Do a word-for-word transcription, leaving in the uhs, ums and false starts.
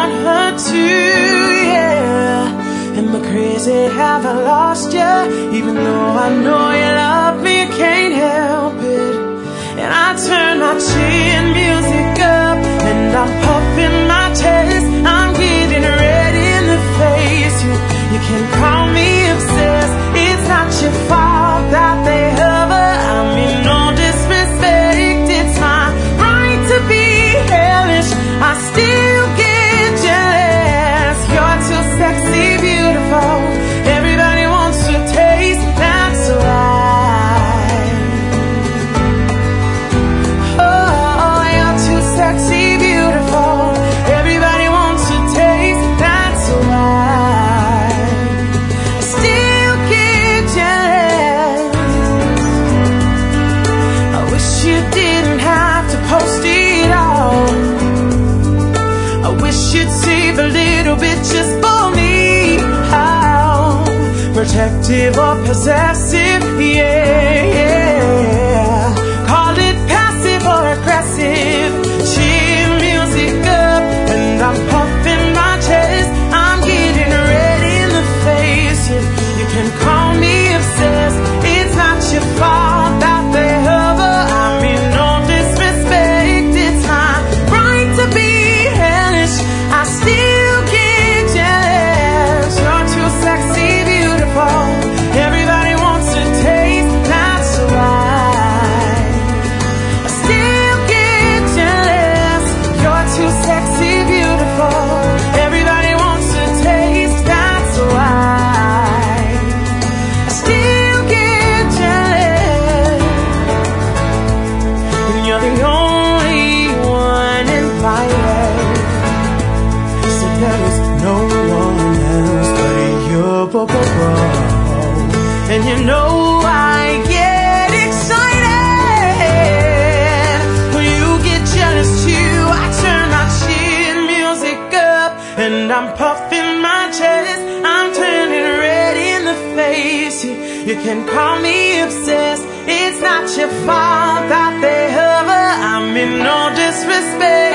want her to, yeah. Am I crazy, have I lost you? Even though I know you love me, I can't help it. And I turn my chin music up, and I'm puffing my chest. I'm getting red in the face. You, you can call me obsessed. It's not your fault that they hover. I mean no disrespect. It's my right to be hellish. I still get jealous. You're too sexy, beautiful. Everybody wants to taste. That's right. Oh, you're too sexy, beautiful. Everybody wants to taste. That's right. I still get jealous. I wish you didn't have to post it all. I wish you'd save a little bit just for me. How protective or possessive, yeah, yeah. Call it passive or aggressive. Chill music up, and I'm puffing my chest. I'm getting red in the face. You, you can call me obsessed. It's not your fault that they hover. I mean no disrespect. It's my right to be hellish. I still get jealous. You're too sexy, beautiful. Everybody wants to taste. That's right. I still get jealous. You're too sexy, beautiful. Everybody wants to taste. That's right. I still get jealous. And you're the only one in my life. Said there is no one else but you. And you know I get excited when you get jealous too. I turn my chin music up, and I'm puffing my chest. I'm turning red in the face. You, you can call me obsessed. It's not your fault that they hover. I mean no disrespect.